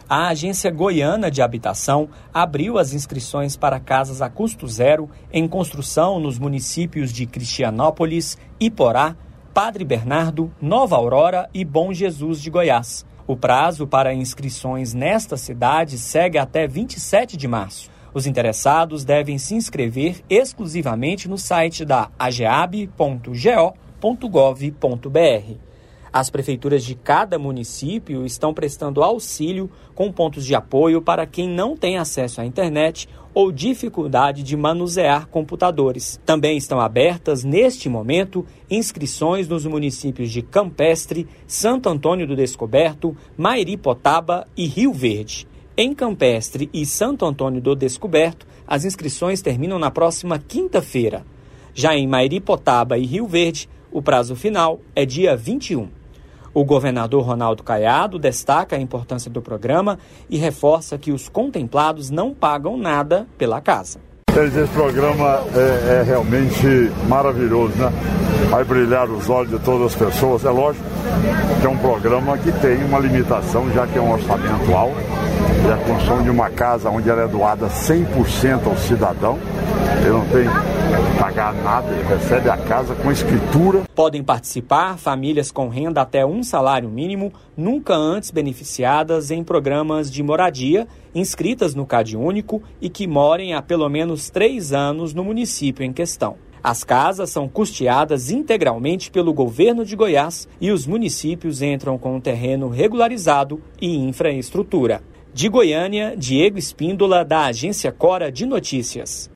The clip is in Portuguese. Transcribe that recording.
A Agência Goiana de Habitação abriu as inscrições para casas a custo zero em construção nos municípios de Cristianópolis, Iporá, Padre Bernardo, Nova Aurora e Bom Jesus de Goiás. O prazo para inscrições nestas cidades segue até 27 de março. Os interessados devem se inscrever exclusivamente no site da ageab.go.gov.br. As prefeituras de cada município estão prestando auxílio com pontos de apoio para quem não tem acesso à internet ou dificuldade de manusear computadores. Também estão abertas, neste momento, inscrições nos municípios de Campestre, Santo Antônio do Descoberto, Mairipotaba e Rio Verde. Em Campestre e Santo Antônio do Descoberto, as inscrições terminam na próxima quinta-feira. Já em Mairipotaba e Rio Verde, o prazo final é dia 21. O governador Ronaldo Caiado destaca a importância do programa e reforça que os contemplados não pagam nada pela casa. Esse programa é realmente maravilhoso, né? Vai brilhar os olhos de todas as pessoas. É lógico que é um programa que tem uma limitação, já que é um orçamento alto, e a construção de uma casa onde ela é doada 100% ao cidadão. Ele não tem que pagar nada, ele recebe a casa com escritura. Podem participar famílias com renda até um salário mínimo, nunca antes beneficiadas em programas de moradia, inscritas no CadÚnico e que morem há pelo menos 3 anos no município em questão. As casas são custeadas integralmente pelo governo de Goiás e os municípios entram com um terreno regularizado e infraestrutura. De Goiânia, Diego Espíndola, da Agência Cora de Notícias.